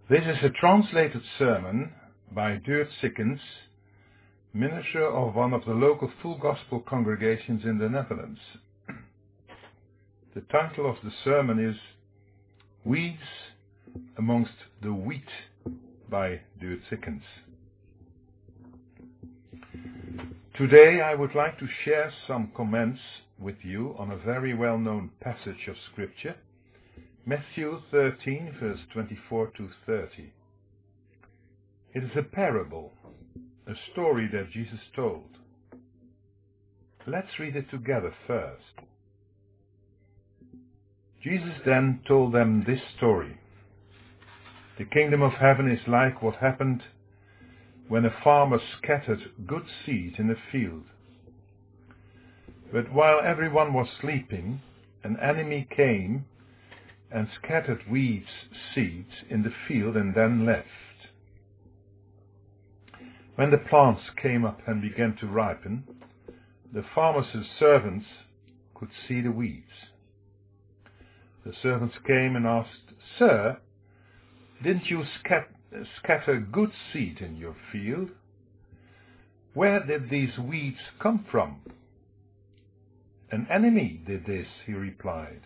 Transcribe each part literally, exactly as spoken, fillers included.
This is a translated sermon by Duurt Sikkens, minister of one of the local Full Gospel congregations in the Netherlands. The title of the sermon is Weeds Amongst the Wheat by Duurt Sikkens. Today I would like to share some comments with you on a very well-known passage of Scripture, Matthew thirteen, verse twenty-four to thirty. It is a parable, a story that Jesus told. Let's read it together first. Jesus then told them this story. The kingdom of heaven is like what happened when a farmer scattered good seed in a field. But while everyone was sleeping, an enemy came and scattered weeds seeds in the field and then left. When the plants came up and began to ripen, the farmer's servants could see the weeds. The servants came and asked, "Sir, didn't you scat- scatter good seed in your field? Where did these weeds come from?" "An enemy did this," he replied.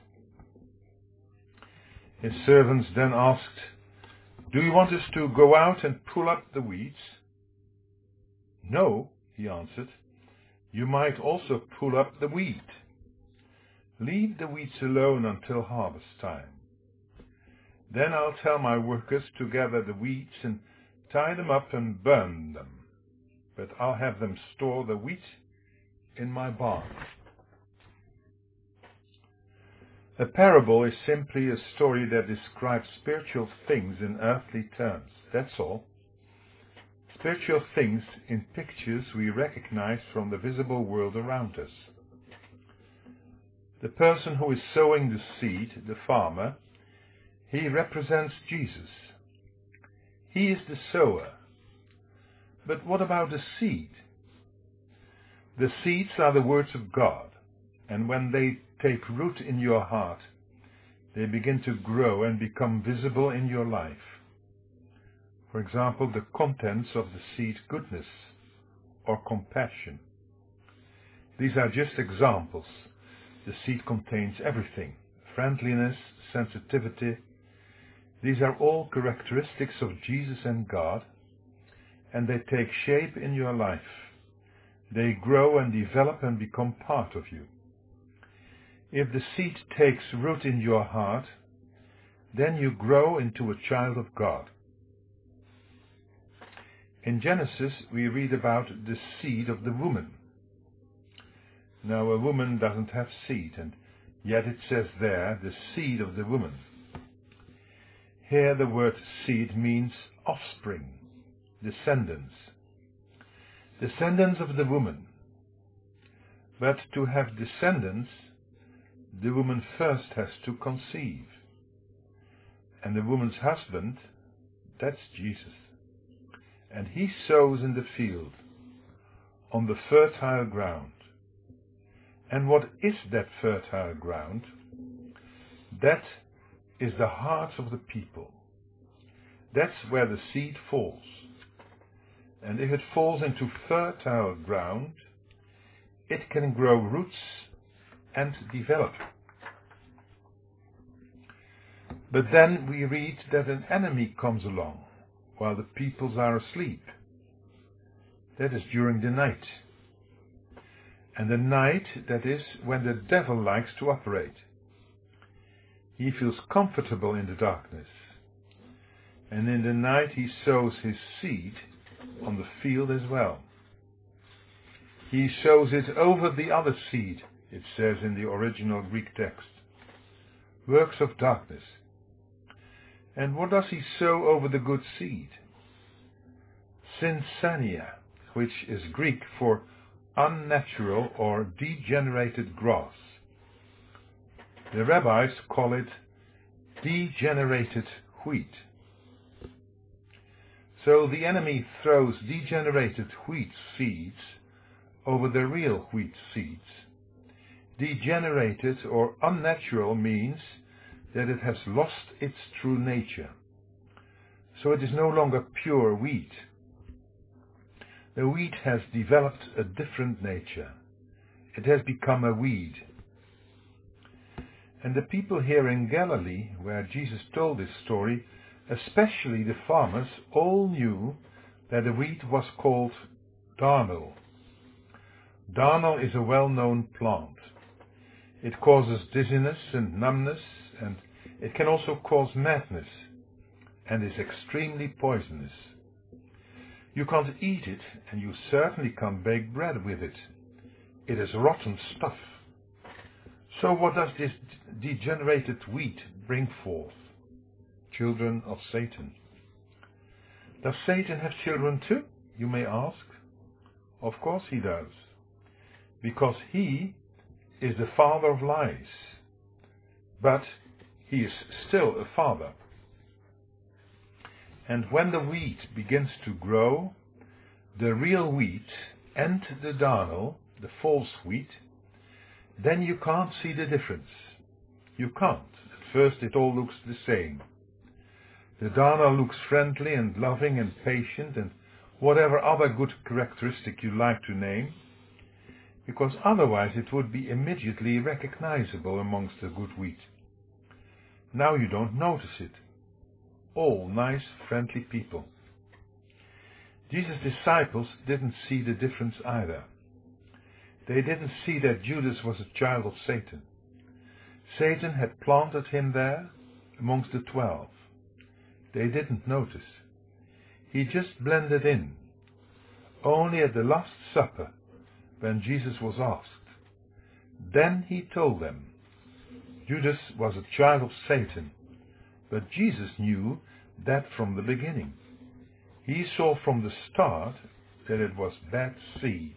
His servants then asked, "Do you want us to go out and pull up the weeds?" "No," he answered, "you might also pull up the wheat. Leave the weeds alone until harvest time. Then I'll tell my workers to gather the weeds and tie them up and burn them, but I'll have them store the wheat in my barn." A parable is simply a story that describes spiritual things in earthly terms. That's all. Spiritual things in pictures we recognize from the visible world around us. The person who is sowing the seed, the farmer, he represents Jesus. He is the sower. But what about the seed? The seeds are the words of God, and when they take root in your heart, they begin to grow and become visible in your life. For example, the contents of the seed goodness or compassion. These are just examples. The seed contains everything: friendliness, sensitivity. These are all characteristics of Jesus and God, and they take shape in your life. They grow and develop and become part of you. If the seed takes root in your heart, then you grow into a child of God. In Genesis, we read about the seed of the woman. Now, a woman doesn't have seed, and yet it says there, the seed of the woman. Here the word seed means offspring, descendants. Descendants of the woman. But to have descendants, the woman first has to conceive. And the woman's husband, that's Jesus. And he sows in the field, on the fertile ground. And what is that fertile ground? That is the hearts of the people. That's where the seed falls. And if it falls into fertile ground, it can grow roots and develop. But then we read that an enemy comes along while the peoples are asleep. That is during the night. And the night, that is when the devil likes to operate. He feels comfortable in the darkness. And in the night he sows his seed on the field as well. He sows it over the other seed, it says in the original Greek text. Works of darkness. And what does he sow over the good seed? Syncytia, which is Greek for unnatural or degenerated grass. The rabbis call it degenerated wheat. So the enemy throws degenerated wheat seeds over the real wheat seeds. Degenerated or unnatural means that it has lost its true nature. so it is no longer pure wheat. The wheat has developed a different nature. It has become a weed. And the people here in Galilee, where Jesus told this story, especially the farmers, all knew that the wheat was called darnel. Darnel is a well-known plant. It causes dizziness and numbness, and it can also cause madness, and is extremely poisonous. You can't eat it, and you certainly can't bake bread with it. It is rotten stuff. So what does this degenerated wheat bring forth? Children of Satan. Does Satan have children too, you may ask? Of course he does, because he is the father of lies, but he is still a father. And when the wheat begins to grow, the real wheat and the darnel, the false wheat, then you can't see the difference. You can't. At first it all looks the same. The darnel looks friendly and loving and patient and whatever other good characteristic you like to name, because otherwise it would be immediately recognizable amongst the good wheat. Now you don't notice it. All nice, friendly people. Jesus' disciples didn't see the difference either. They didn't see that Judas was a child of Satan. Satan had planted him there amongst the twelve. They didn't notice. He just blended in. Only at the Last Supper, when Jesus was asked, then he told them Judas was a child of Satan, but Jesus knew that from the beginning. He saw from the start that it was bad seed.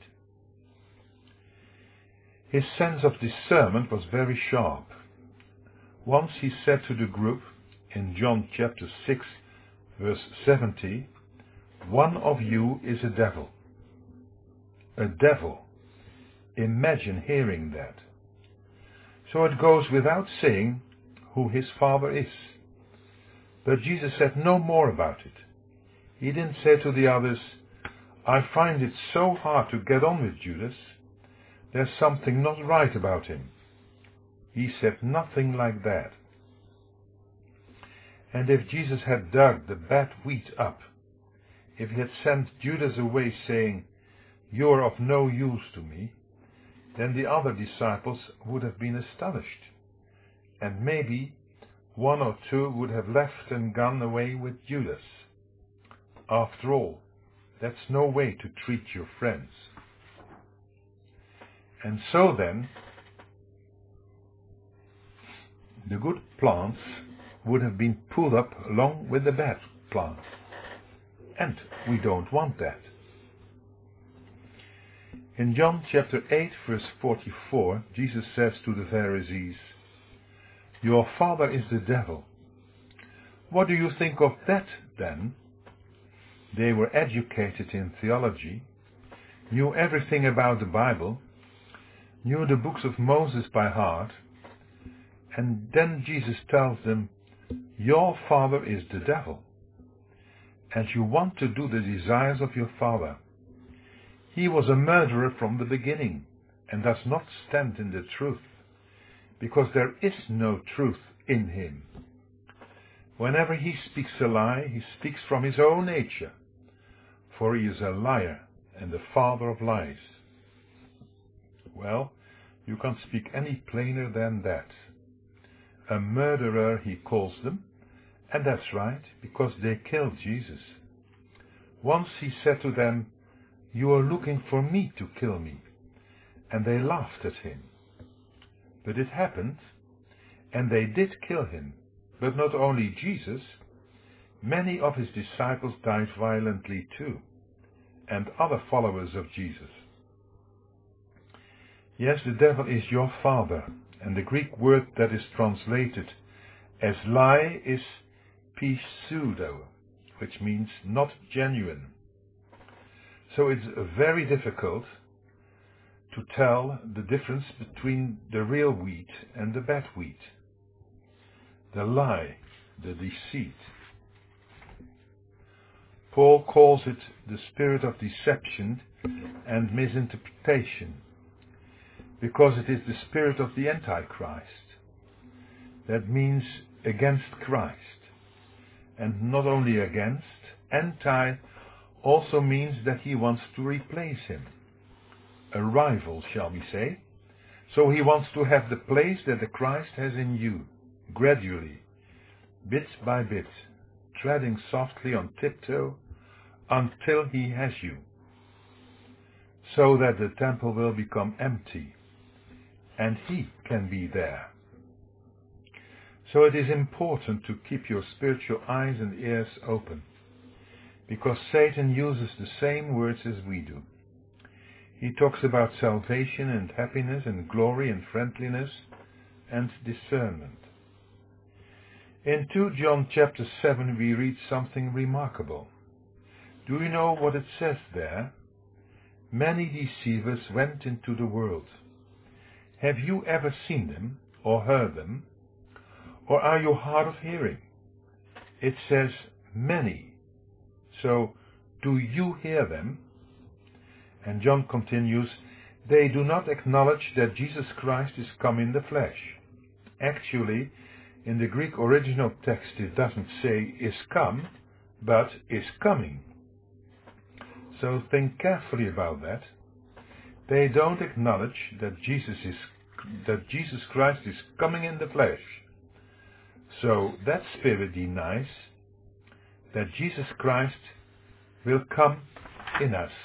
His sense of discernment was very sharp. Once he said to the group in John chapter six, verse seventy, "One of you is a devil." A devil. Imagine hearing that. So it goes without saying who his father is. But Jesus said no more about it. He didn't say to the others, "I find it so hard to get on with Judas. There's something not right about him." He said nothing like that. And if Jesus had dug the bad wheat up, if he had sent Judas away saying, "You are of no use to me," then the other disciples would have been astonished. And maybe one or two would have left and gone away with Judas. After all, that's no way to treat your friends. And so then, the good plants would have been pulled up along with the bad plants. And we don't want that. In John chapter eight, verse forty-four, Jesus says to the Pharisees, "Your father is the devil." What do you think of that, then? They were educated in theology, knew everything about the Bible, knew the books of Moses by heart, and then Jesus tells them, "Your father is the devil, and you want to do the desires of your father. He was a murderer from the beginning, and does not stand in the truth, because there is no truth in him. Whenever he speaks a lie, he speaks from his own nature, for he is a liar and the father of lies." Well, you can't speak any plainer than that. A murderer he calls them, and that's right, because they killed Jesus. Once he said to them, "You are looking for me to kill me," and they laughed at him. But it happened, and they did kill him. But not only Jesus, many of his disciples died violently too, and other followers of Jesus. Yes, the devil is your father, and the Greek word that is translated as lie is pseudo, which means not genuine. So it's very difficult to tell the difference between the real wheat and the bad wheat. The lie, the deceit. Paul calls it the spirit of deception and misinterpretation, because it is the spirit of the Antichrist. That means against Christ. And not only against, anti also means that he wants to replace him. A rival, shall we say. So he wants to have the place that the Christ has in you, gradually, bit by bit, treading softly on tiptoe until he has you, so that the temple will become empty and he can be there. So it is important to keep your spiritual eyes and ears open, because Satan uses the same words as we do. He talks about salvation and happiness and glory and friendliness and discernment. In Second John chapter seven we read something remarkable. Do you know what it says there? Many deceivers went into the world. Have you ever seen them or heard them? Or are you hard of hearing? It says many. So, do you hear them? And John continues, they do not acknowledge that Jesus Christ is come in the flesh. Actually, in the Greek original text it doesn't say is come, but is coming. So think carefully about that. They don't acknowledge that Jesus is that Jesus Christ is coming in the flesh. So that spirit denies that Jesus Christ will come in us.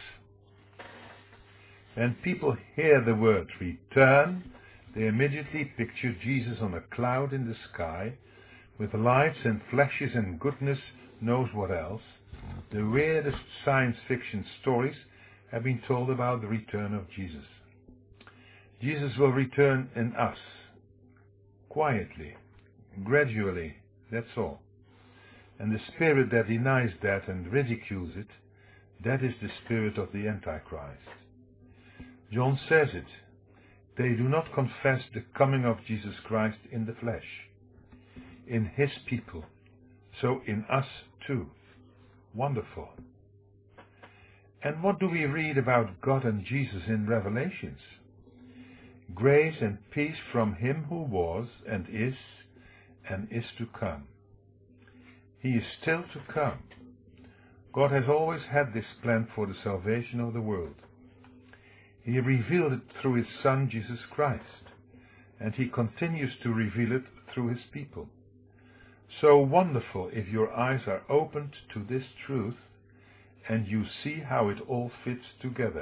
When people hear the word return, they immediately picture Jesus on a cloud in the sky, with lights and flashes and goodness knows what else. The weirdest science fiction stories have been told about the return of Jesus. Jesus will return in us, quietly, gradually, that's all. And the spirit that denies that and ridicules it, that is the spirit of the Antichrist. John says it. They do not confess the coming of Jesus Christ in the flesh, in his people, so in us too. Wonderful. And what do we read about God and Jesus in Revelations? Grace and peace from him who was and is and is to come. He is still to come. God has always had this plan for the salvation of the world. He revealed it through his Son Jesus Christ, and he continues to reveal it through his people. So wonderful if your eyes are opened to this truth and you see how it all fits together.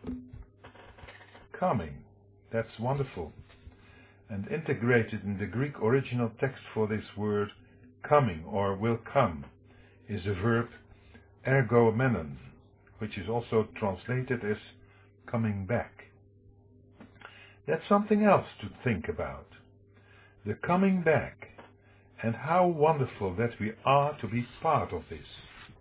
Coming, that's wonderful. And integrated in the Greek original text for this word, coming or will come, is the verb ergomenon, which is also translated as coming back. That's something else to think about. The coming back, and how wonderful that we are to be part of this.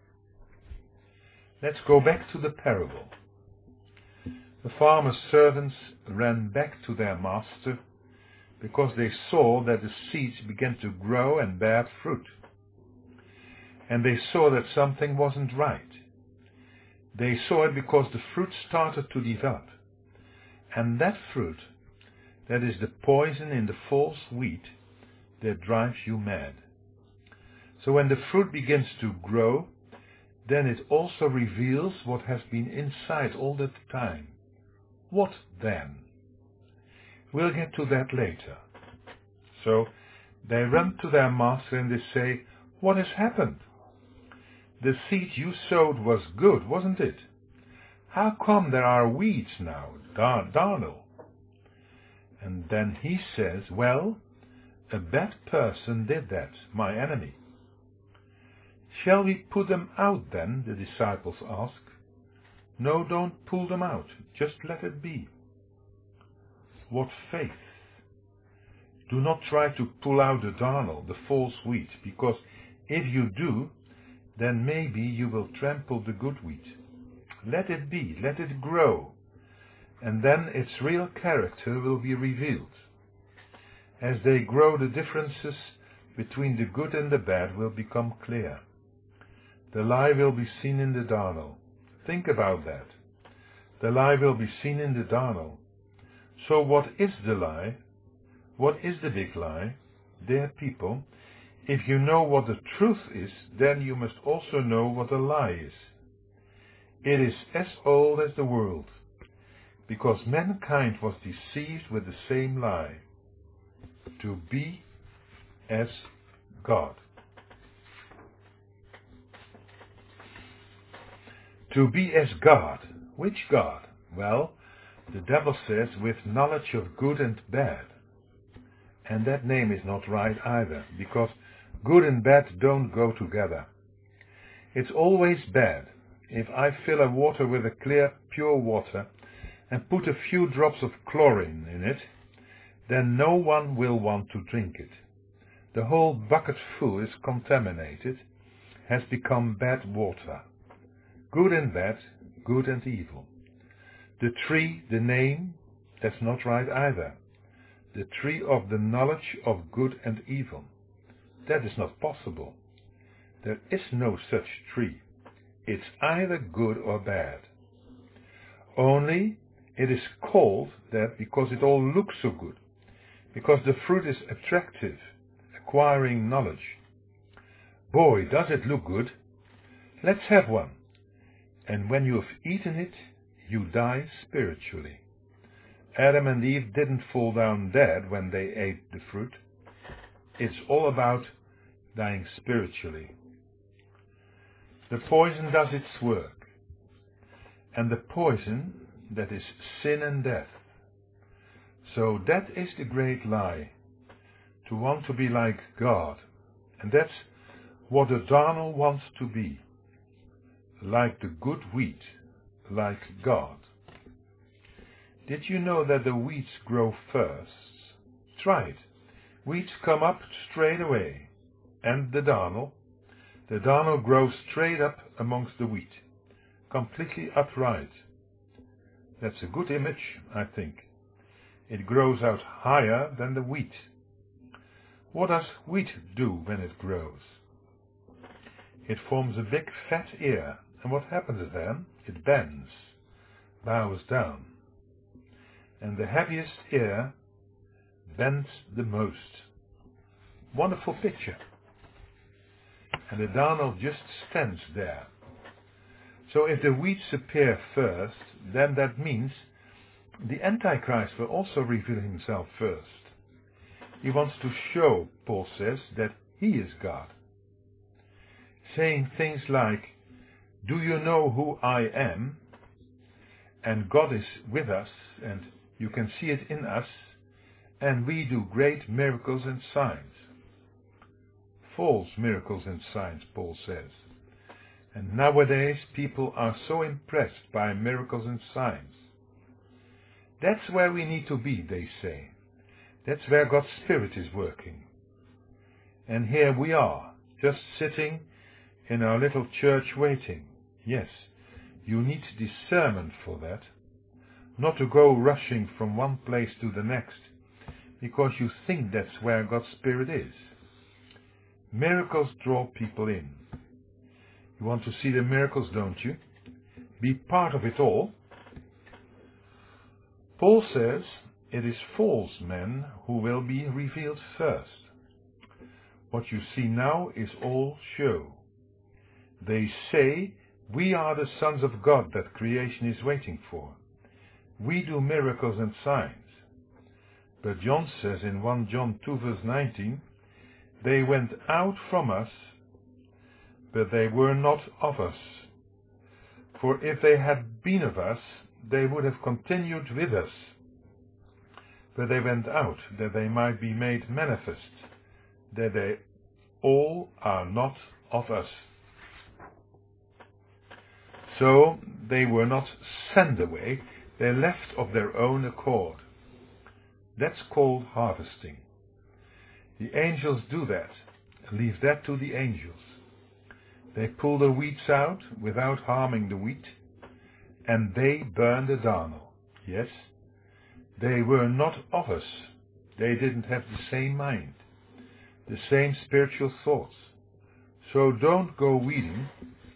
Let's go back to the parable. The farmer's servants ran back to their master because they saw that the seeds began to grow and bear fruit. And they saw that something wasn't right. They saw it because the fruit started to develop. And that fruit, that is the poison in the false wheat that drives you mad. So when the fruit begins to grow, then it also reveals what has been inside all the time. What then? We'll get to that later. So they run to their master and they say, what has happened? The seed you sowed was good, wasn't it? How come there are weeds now, dar- darnel? And then he says, well, a bad person did that, my enemy. Shall we put them out then? The disciples ask. No, don't pull them out. Just let it be. What faith! Do not try to pull out the darnel, the false wheat, because if you do, then maybe you will trample the good wheat. Let it be, let it grow, and then its real character will be revealed. As they grow, the differences between the good and the bad will become clear. The lie will be seen in the darnel. Think about that. The lie will be seen in the darnel. So what is the lie? What is the big lie? Dear people, if you know what the truth is, then you must also know what the lie is. It is as old as the world, because mankind was deceived with the same lie, to be as God. To be as God. Which God? Well, the devil says with knowledge of good and bad. And that name is not right either, because good and bad don't go together. It's always bad. If I fill a water with a clear, pure water and put a few drops of chlorine in it, then no one will want to drink it. The whole bucket full is contaminated, has become bad water. Good and bad, good and evil. The tree, the name, that's not right either. The tree of the knowledge of good and evil. That is not possible. There is no such tree. It's either good or bad. Only it is called that because it all looks so good, because the fruit is attractive, acquiring knowledge. Boy, does it look good. Let's have one. And when you have eaten it, you die spiritually. Adam and Eve didn't fall down dead when they ate the fruit. It's all about dying spiritually. The poison does its work. And the poison, that is sin and death. So that is the great lie. To want to be like God. And that's what the darnel wants to be. Like the good wheat, like God. Did you know that the weeds grow first? Try it. Weeds come up straight away. And the darnel? The darnel grows straight up amongst the wheat, completely upright. That's a good image, I think. It grows out higher than the wheat. What does wheat do when it grows? It forms a big fat ear, and what happens then? It bends, bows down. And the heaviest ear bends the most. Wonderful picture. And the darnel just stands there. So if the weeds appear first, then that means the Antichrist will also reveal himself first. He wants to show, Paul says, that he is God. Saying things like, do you know who I am? And God is with us, and you can see it in us, and we do great miracles and signs. False miracles and signs, Paul says. And nowadays people are so impressed by miracles and signs. That's where we need to be, they say. That's where God's Spirit is working. And here we are, just sitting in our little church waiting. Yes, you need discernment for that. Not to go rushing from one place to the next, because you think that's where God's Spirit is. Miracles draw people in. You want to see the miracles, don't you? Be part of it all. Paul says it is false men who will be revealed first. What you see now is all show. They say, we are the sons of God that creation is waiting for. We do miracles and signs. But John says in First John two verse nineteen, they went out from us, but they were not of us. For if they had been of us, they would have continued with us. But they went out, that they might be made manifest, that they all are not of us. So they were not sent away, they left of their own accord. That's called harvesting. The angels do that. Leave that to the angels. They pull the weeds out without harming the wheat, and they burn the darnel. Yes, they were not of us. They didn't have the same mind, the same spiritual thoughts. So don't go weeding,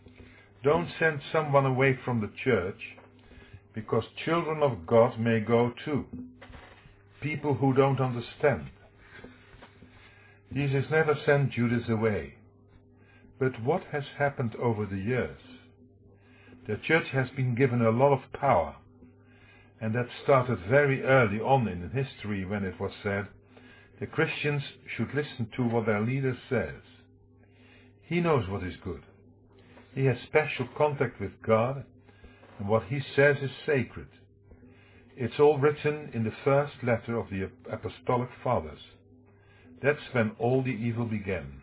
Don't send someone away from the church, because children of God may go too. People who don't understand. Jesus never sent Judas away. But what has happened over the years? The church has been given a lot of power, and that started very early on in history when it was said, the Christians should listen to what their leader says. He knows what is good. He has special contact with God, and what he says is sacred. It's all written in the first letter of the Apostolic Fathers. That's when all the evil began.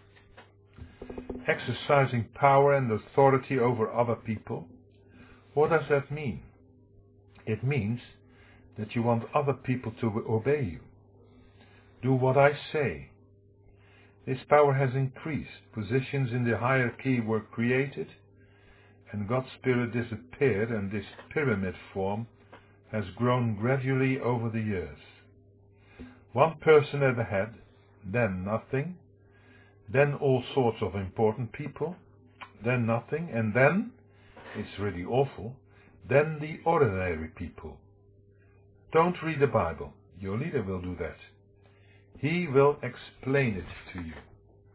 Exercising power and authority over other people. What does that mean? It means that you want other people to obey you. Do what I say. This power has increased. Positions in the hierarchy were created, and God's Spirit disappeared, and this pyramid form has grown gradually over the years. One person at the head, then nothing, then all sorts of important people, then nothing, and then, it's really awful, then the ordinary people. Don't read the Bible. Your leader will do that. He will explain it to you.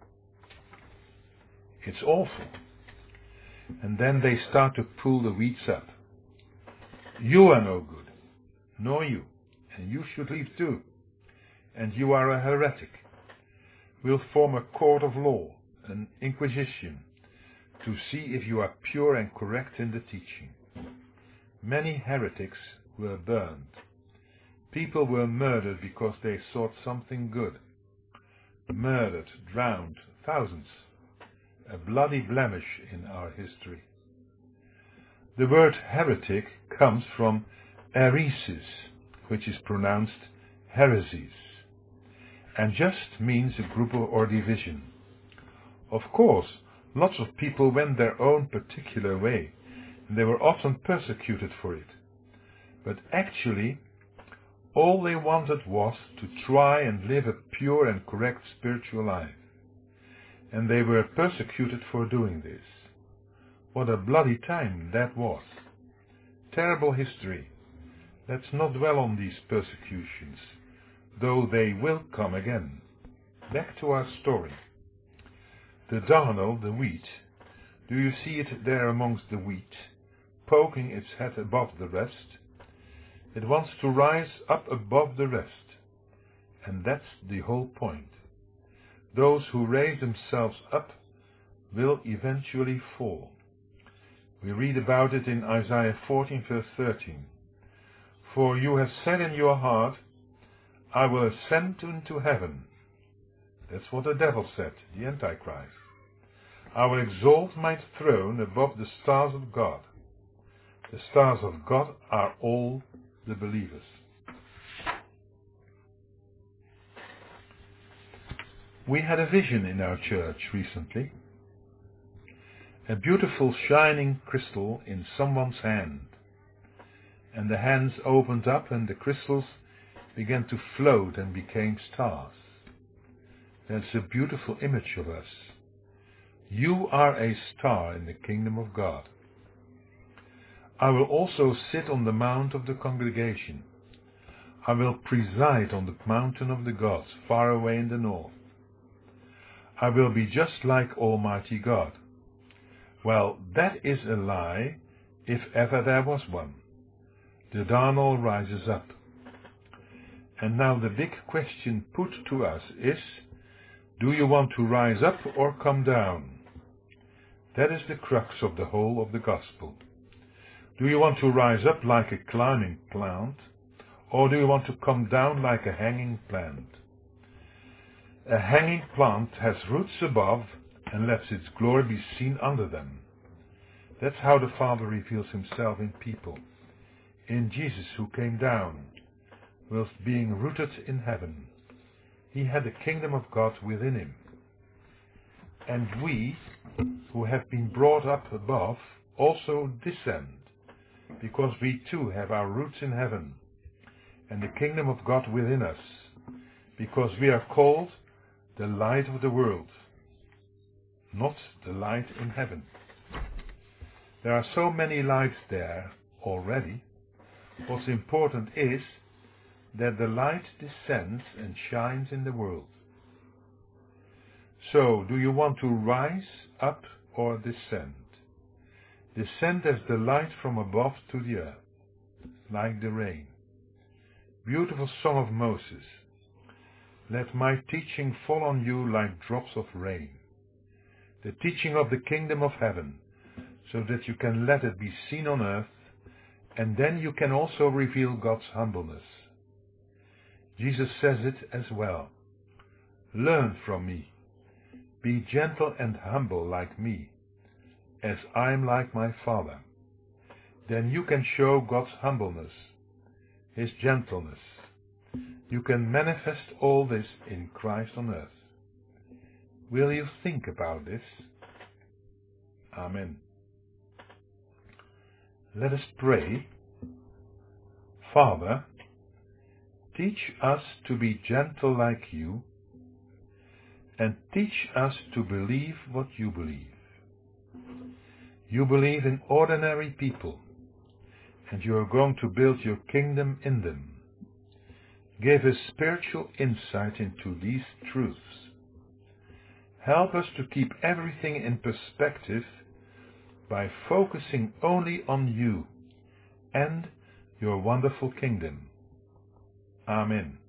It's awful. And then they start to pull the weeds up. You are no good, nor you, and you should leave too. And you are a heretic. We'll form a court of law, an inquisition, to see if you are pure and correct in the teaching. Many heretics were burned. People were murdered because they sought something good. Murdered, drowned, thousands. A bloody blemish in our history. The word heretic comes from heresis, which is pronounced heresies, and just means a group or division. Of course, lots of people went their own particular way, and they were often persecuted for it. But actually, all they wanted was to try and live a pure and correct spiritual life. And they were persecuted for doing this. What a bloody time that was. Terrible history. Let's not dwell on these persecutions, though they will come again. Back to our story. The darnel, the wheat. Do you see it there amongst the wheat, poking its head above the rest? It wants to rise up above the rest. And that's the whole point. Those who raise themselves up will eventually fall. We read about it in Isaiah fourteen verse thirteen. For you have said in your heart, I will ascend into heaven. That's what the devil said, the Antichrist. I will exalt my throne above the stars of God. The stars of God are all the believers. We had a vision in our church recently. A beautiful shining crystal in someone's hand. And the hands opened up and the crystals began to float and became stars. That's a beautiful image of us. You are a star in the kingdom of God. I will also sit on the mount of the congregation. I will preside on the mountain of the gods, far away in the north. I will be just like Almighty God. Well, that is a lie, if ever there was one. The darnel rises up. And now the big question put to us is, do you want to rise up or come down? That is the crux of the whole of the gospel. Do you want to rise up like a climbing plant, or do you want to come down like a hanging plant? A hanging plant has roots above and lets its glory be seen under them. That's how the Father reveals himself in people. In Jesus, who came down, whilst being rooted in heaven. He had the kingdom of God within him. And we, who have been brought up above, also descend, because we too have our roots in heaven, and the kingdom of God within us, because we are called the light of the world, not the light in heaven. There are so many lights there already. What's important is that the light descends and shines in the world. So, do you want to rise up or descend? Descend as the light from above to the earth, like the rain. Beautiful song of Moses. Let my teaching fall on you like drops of rain. The teaching of the kingdom of heaven, so that you can let it be seen on earth, and then you can also reveal God's humbleness. Jesus says it as well. Learn from me. Be gentle and humble like me, as I am like my Father. Then you can show God's humbleness, His gentleness. You can manifest all this in Christ on earth. Will you think about this? Amen. Let us pray. Father, teach us to be gentle like you, and teach us to believe what you believe. You believe in ordinary people, and you are going to build your kingdom in them. Give us spiritual insight into these truths. Help us to keep everything in perspective by focusing only on you and your wonderful kingdom. Amen.